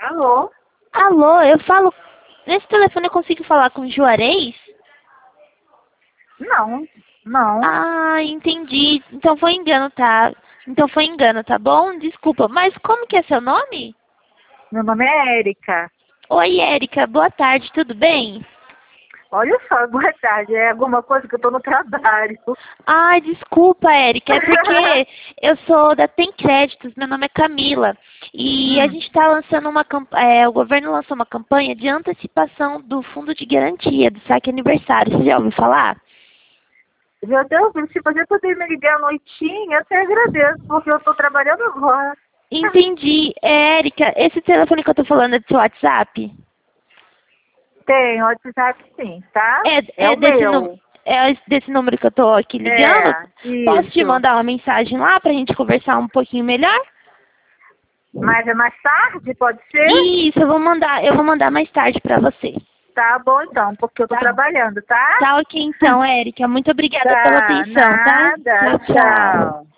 Alô? Alô, eu falo. Nesse telefone eu consigo falar com o Juarez? Não, não. Ah, entendi. Então foi engano, tá? Então foi engano, tá bom? Desculpa, mas como que é seu nome? Meu nome é Érica. Oi, Érica, boa tarde, tudo bem? Olha só, boa tarde. É alguma coisa que eu tô no trabalho. Ai, desculpa, Érica, é porque eu sou da Tem Créditos, meu nome é Camila. E a Hum. gente está lançando uma campanha, o governo lançou uma campanha de antecipação do fundo de garantia do saque aniversário. Você já ouviu falar? Meu Deus, se você puder me ligar à noitinha, eu até agradeço, porque eu tô trabalhando agora. Entendi. Érica, esse telefone que eu tô falando é do seu WhatsApp? Tem WhatsApp sim, tá? É É o desse, meu. é desse número que eu tô aqui ligando? É, Posso te isso. mandar uma mensagem lá pra gente conversar um pouquinho melhor? Mas é mais tarde, pode ser? Isso, eu vou mandar mais tarde pra você. Tá bom então, porque eu tô Tá, trabalhando, tá? tá ok então, Érica. Muito obrigada pela Tá, atenção, tá? nada, Tchau, tchau. tchau.